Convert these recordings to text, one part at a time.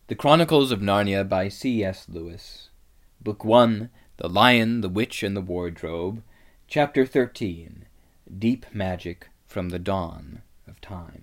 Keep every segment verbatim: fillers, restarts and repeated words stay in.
The Chronicles of Narnia by C S Lewis. Book one, The Lion, the Witch, and the Wardrobe. Chapter thirteen, Deep Magic from the Dawn of Time.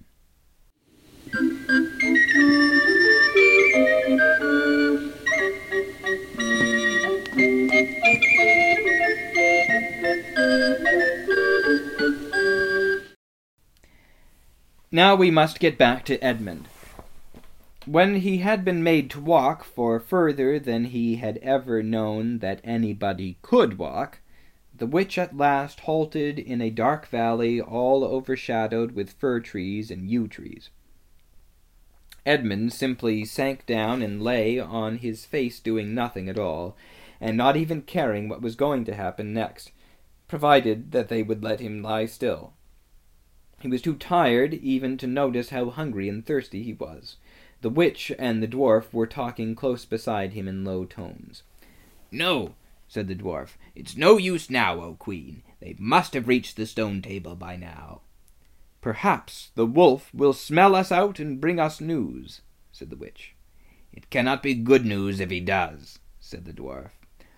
Now we must get back to Edmund. When he had been made to walk for further than he had ever known that anybody could walk, the witch at last halted in a dark valley all overshadowed with fir trees and yew trees. Edmund simply sank down and lay on his face doing nothing at all, and not even caring what was going to happen next, provided that they would let him lie still. He was too tired even to notice how hungry and thirsty he was. The witch and the dwarf were talking close beside him in low tones. "No," said the dwarf, "it's no use now, O Queen. They must have reached the stone table by now." "Perhaps the wolf will smell us out and bring us news," said the witch. "It cannot be good news if he does," said the dwarf.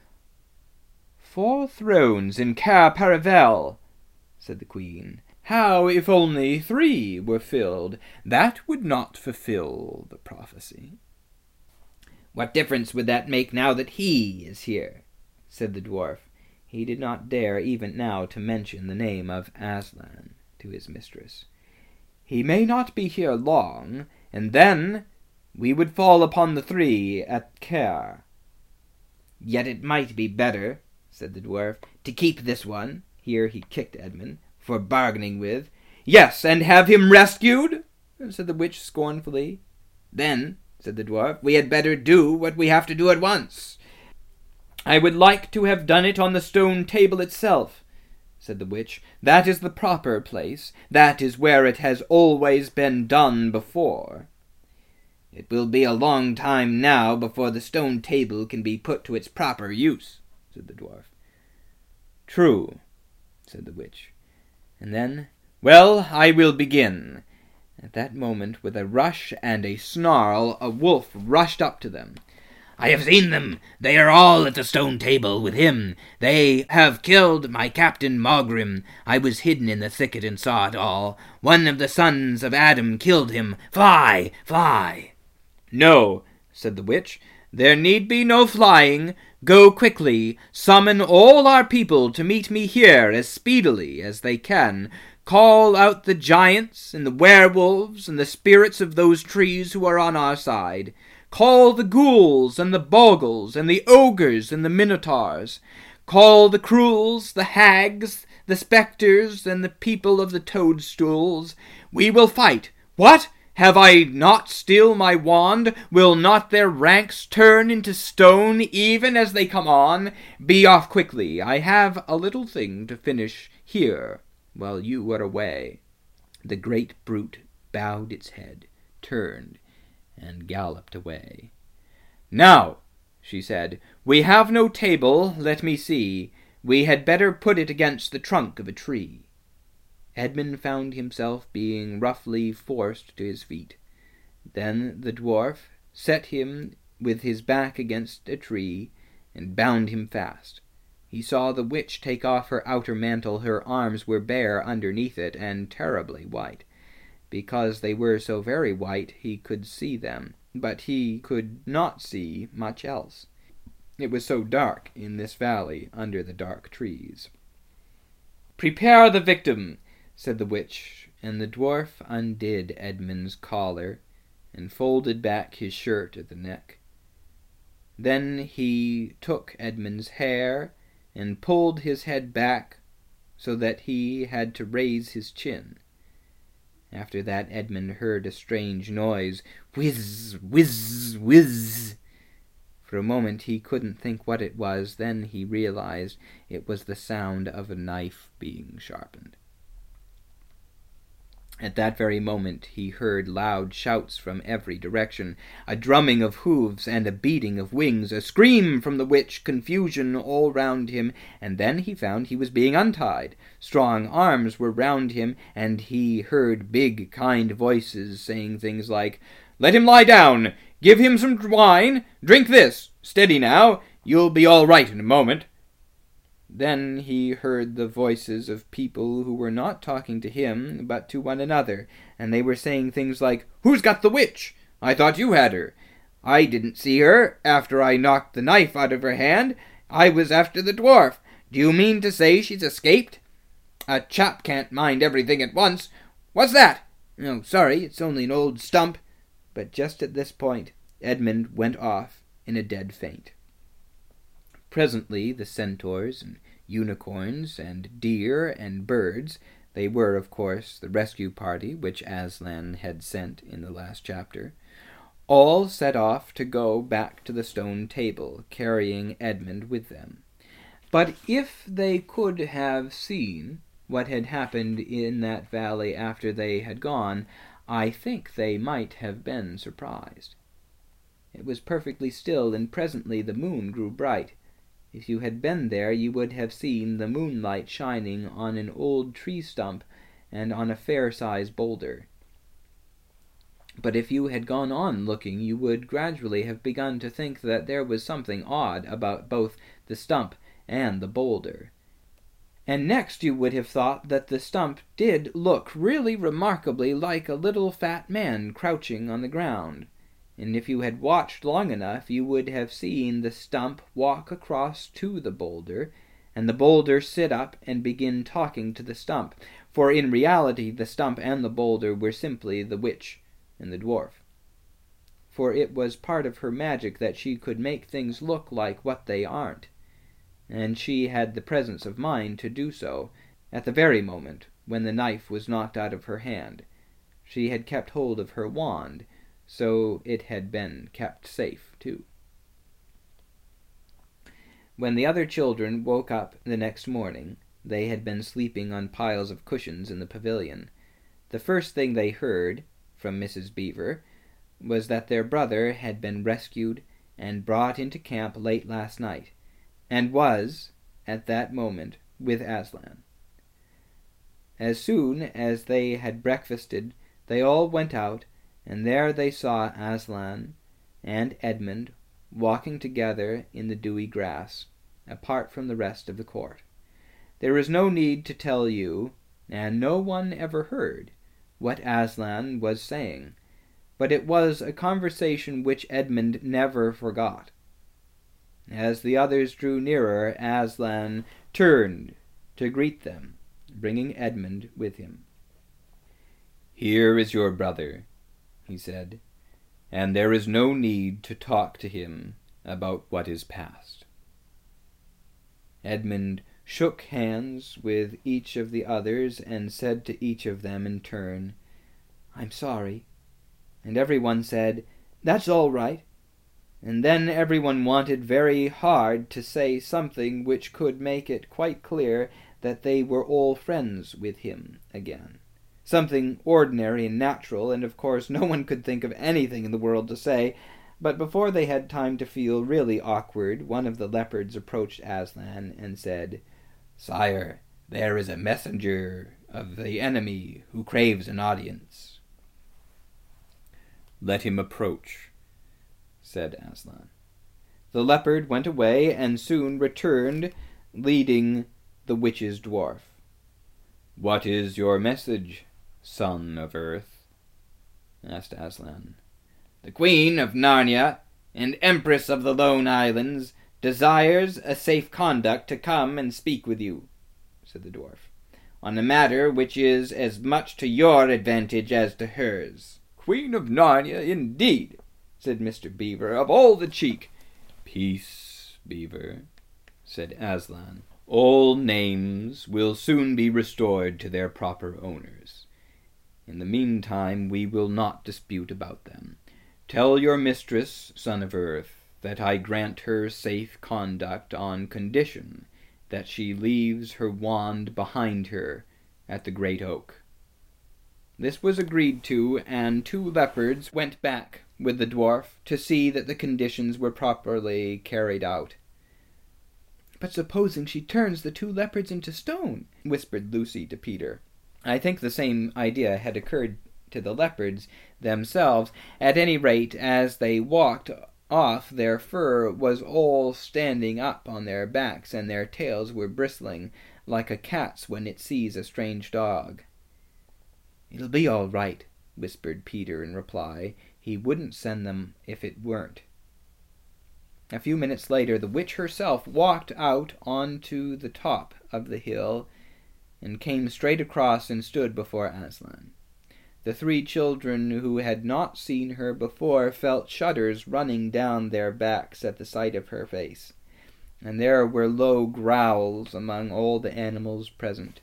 "Four thrones in Cair Paravel," said the queen. "How if only three were filled? That would not fulfill the prophecy." "What difference would that make now that he is here?" said the dwarf. He did not dare even now to mention the name of Aslan to his mistress. "He may not be here long, and then we would fall upon the three at Cair." "Yet it might be better," said the dwarf, "to keep this one," here he kicked Edmund, "for bargaining with." "Yes, and have him rescued?" said the witch scornfully. "Then," said the dwarf, "we had better do what we have to do at once." "I would like to have done it on the stone table itself," said the witch. "That is the proper place. That is where it has always been done before." "It will be a long time now before the stone table can be put to its proper use," said the dwarf. "True," said the witch. And then, "Well, I will begin." At that moment, with a rush and a snarl, a wolf rushed up to them. "I have seen them. They are all at the stone table with him. They have killed my captain Mogrim. I was hidden in the thicket and saw it all. One of the sons of Adam killed him. Fly, fly." "No," said the witch. "There need be no flying. Go quickly. Summon all our people to meet me here as speedily as they can. Call out the giants and the werewolves and the spirits of those trees who are on our side. Call the ghouls and the bogles and the ogres and the minotaurs. Call the cruels, the hags, the spectres, and the people of the toadstools. We will fight. What? Have I not still my wand? Will not their ranks turn into stone even as they come on? Be off quickly. I have a little thing to finish here while you are away." The great brute bowed its head, turned, and galloped away. "Now," she said, "we have no table, let me see. We had better put it against the trunk of a tree." Edmund found himself being roughly forced to his feet. Then the dwarf set him with his back against a tree and bound him fast. He saw the witch take off her outer mantle. Her arms were bare underneath it and terribly white. Because they were so very white he could see them, but he could not see much else. It was so dark in this valley under the dark trees. "Prepare the victim," said the witch, and the dwarf undid Edmund's collar and folded back his shirt at the neck. Then he took Edmund's hair and pulled his head back so that he had to raise his chin. After that Edmund heard a strange noise, whiz, whiz, whiz. For a moment he couldn't think what it was. Then he realized it was the sound of a knife being sharpened. At that very moment he heard loud shouts from every direction, a drumming of hooves and a beating of wings, a scream from the witch, confusion all round him, and then he found he was being untied. Strong arms were round him, and he heard big, kind voices saying things like, "Let him lie down! Give him some wine. Drink this. Steady now. You'll be all right in a moment." Then he heard the voices of people who were not talking to him, but to one another, and they were saying things like, "Who's got the witch? I thought you had her. I didn't see her after I knocked the knife out of her hand. I was after the dwarf. Do you mean to say she's escaped? A chap can't mind everything at once. What's that? Oh, sorry, it's only an old stump." But just at this point, Edmund went off in a dead faint. Presently the centaurs and unicorns and deer and birds, they were, of course, the rescue party which Aslan had sent in the last chapter, all set off to go back to the stone table, carrying Edmund with them. But if they could have seen what had happened in that valley after they had gone, I think they might have been surprised. It was perfectly still, and presently the moon grew bright. If you had been there, you would have seen the moonlight shining on an old tree stump and on a fair-sized boulder. But if you had gone on looking, you would gradually have begun to think that there was something odd about both the stump and the boulder. And next you would have thought that the stump did look really remarkably like a little fat man crouching on the ground. And if you had watched long enough, you would have seen the stump walk across to the boulder, and the boulder sit up and begin talking to the stump, for in reality the stump and the boulder were simply the witch and the dwarf. For it was part of her magic that she could make things look like what they aren't, and she had the presence of mind to do so at the very moment when the knife was knocked out of her hand. She had kept hold of her wand, so it had been kept safe, too. When the other children woke up the next morning, they had been sleeping on piles of cushions in the pavilion. The first thing they heard from Missus Beaver was that their brother had been rescued and brought into camp late last night, and was, at that moment, with Aslan. As soon as they had breakfasted, they all went out, and there they saw Aslan and Edmund walking together in the dewy grass, apart from the rest of the court. There is no need to tell you, and no one ever heard, what Aslan was saying, but it was a conversation which Edmund never forgot. As the others drew nearer, Aslan turned to greet them, bringing Edmund with him. "Here is your brother," he said, "and there is no need to talk to him about what is past." Edmund shook hands with each of the others and said to each of them in turn, "I'm sorry." And everyone said, "That's all right." And then everyone wanted very hard to say something which could make it quite clear that they were all friends with him again. Something ordinary and natural, and of course no one could think of anything in the world to say. But before they had time to feel really awkward, one of the leopards approached Aslan and said, "Sire, there is a messenger of the enemy who craves an audience." "Let him approach," said Aslan. The leopard went away and soon returned, leading the witch's dwarf. "What is your message, son of earth?" asked Aslan. "The Queen of Narnia and Empress of the Lone Islands desires a safe conduct to come and speak with you," said the dwarf, "on a matter which is as much to your advantage as to hers." "Queen of Narnia, indeed," said Mister Beaver, "of all the cheek." "Peace, Beaver," said Aslan. "All names will soon be restored to their proper owners. In the meantime we will not dispute about them. Tell your mistress, son of earth, that I grant her safe conduct on condition that she leaves her wand behind her at the great oak." This was agreed to, and two leopards went back with the dwarf to see that the conditions were properly carried out. "But supposing she turns the two leopards into stone?" whispered Lucy to Peter. I think the same idea had occurred to the leopards themselves. At any rate, as they walked off, their fur was all standing up on their backs, and their tails were bristling like a cat's when it sees a strange dog. "It'll be all right," whispered Peter in reply. He wouldn't send them if it weren't. A few minutes later, the witch herself walked out onto the top of the hill and came straight across and stood before Aslan. The three children who had not seen her before felt shudders running down their backs at the sight of her face, and there were low growls among all the animals present.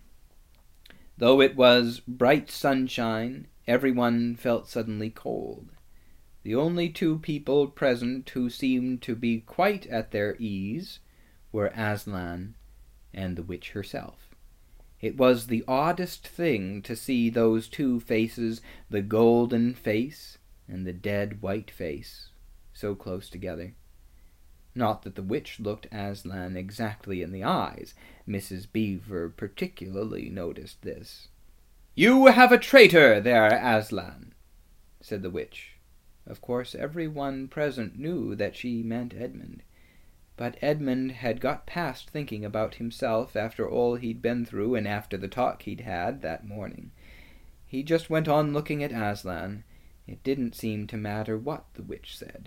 Though it was bright sunshine, everyone felt suddenly cold. The only two people present who seemed to be quite at their ease were Aslan and the witch herself. It was the oddest thing to see those two faces, the golden face and the dead white face, so close together. Not that the witch looked Aslan exactly in the eyes. Missus Beaver particularly noticed this. "You have a traitor there, Aslan," said the witch. Of course, everyone present knew that she meant Edmund. But Edmund had got past thinking about himself after all he'd been through and after the talk he'd had that morning. He just went on looking at Aslan. It didn't seem to matter what the witch said.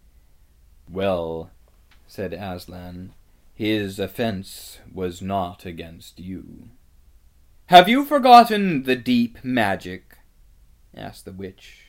"Well," said Aslan, "his offense was not against you." "Have you forgotten the deep magic?" asked the witch.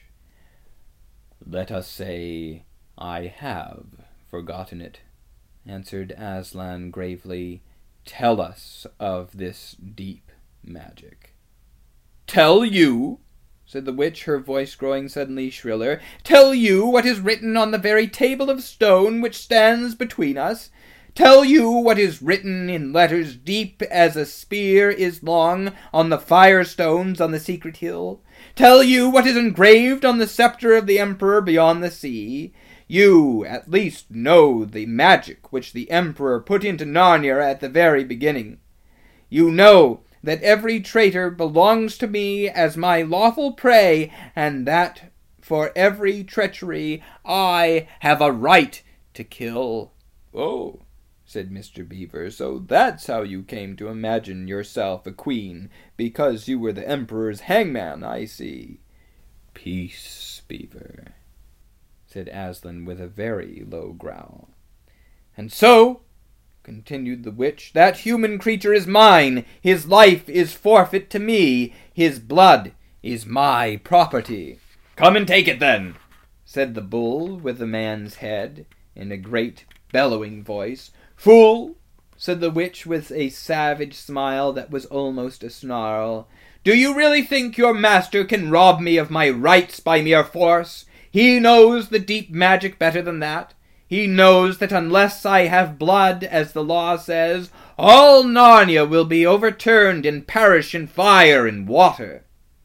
"Let us say I have forgotten it," answered Aslan gravely. "Tell us of this deep magic." "Tell you?" said the witch, her voice growing suddenly shriller. "Tell you what is written on the very table of stone which stands between us? Tell you what is written in letters deep as a spear is long on the firestones on the secret hill? Tell you what is engraved on the scepter of the Emperor beyond the sea? You, at least, know the magic which the Emperor put into Narnia at the very beginning. You know that every traitor belongs to me as my lawful prey, and that for every treachery I have a right to kill." "Oh," said Mister Beaver, "so that's how you came to imagine yourself a queen, because you were the Emperor's hangman, I see." "Peace, Beaver," said Aslan with a very low growl. "And so," continued the witch, "that human creature is mine. His life is forfeit to me. His blood is my property." "Come and take it, then," said the bull with the man's head, in a great bellowing voice. "Fool," said the witch with a savage smile that was almost a snarl, "do you really think your master can rob me of my rights by mere force? He knows the deep magic better than that. He knows that unless I have blood, as the law says, all Narnia will be overturned and perish in fire and water."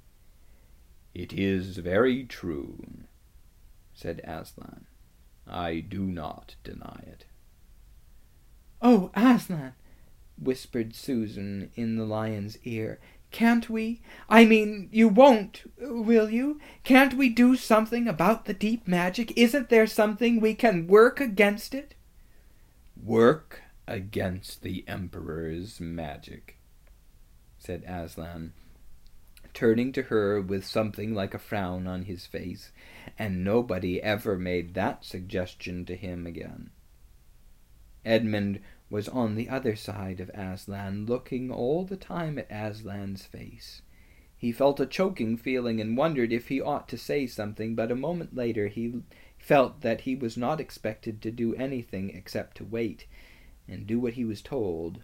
"It is very true," said Aslan. "I do not deny it." "Oh, Aslan," whispered Susan in the lion's ear, "can't we? I mean, you won't, will you? Can't we do something about the deep magic? Isn't there something we can work against it?" "Work against the Emperor's magic," said Aslan, turning to her with something like a frown on his face, and nobody ever made that suggestion to him again. Edmund was on the other side of Aslan, looking all the time at Aslan's face. He felt a choking feeling and wondered if he ought to say something, but a moment later he felt that he was not expected to do anything except to wait and do what he was told.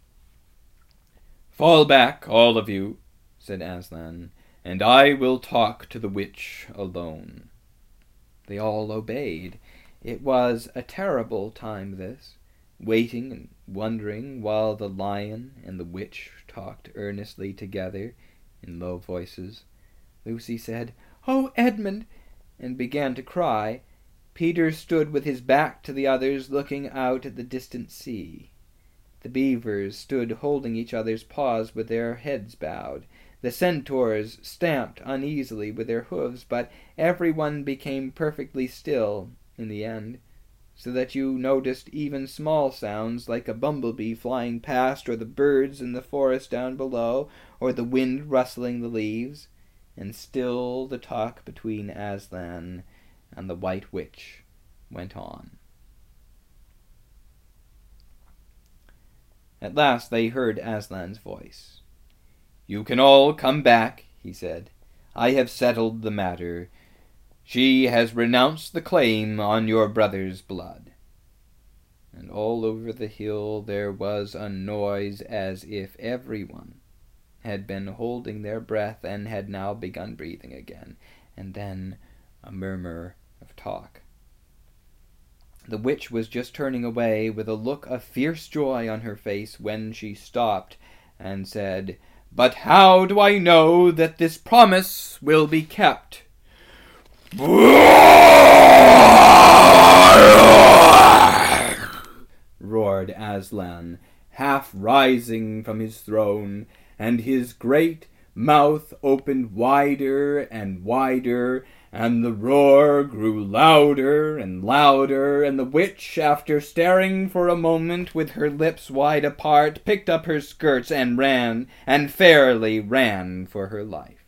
"Fall back, all of you," said Aslan, "and I will talk to the witch alone." They all obeyed. It was a terrible time, this, waiting and wondering while the lion and the witch talked earnestly together in low voices. Lucy said, "Oh, Edmund," and began to cry. Peter stood with his back to the others, looking out at the distant sea. The beavers stood holding each other's paws with their heads bowed. The centaurs stamped uneasily with their hooves, but everyone became perfectly still in the end, so that you noticed even small sounds like a bumblebee flying past, or the birds in the forest down below, or the wind rustling the leaves, and still the talk between Aslan and the White Witch went on. At last they heard Aslan's voice. "You can all come back," he said. "I have settled the matter. She has renounced the claim on your brother's blood." And all over the hill there was a noise as if everyone had been holding their breath and had now begun breathing again, and then a murmur of talk. The witch was just turning away with a look of fierce joy on her face when she stopped and said, "But how do I know that this promise will be kept?" roared Aslan, half rising from his throne, and his great mouth opened wider and wider, and the roar grew louder and louder, and the witch, after staring for a moment with her lips wide apart, picked up her skirts and ran, and fairly ran for her life.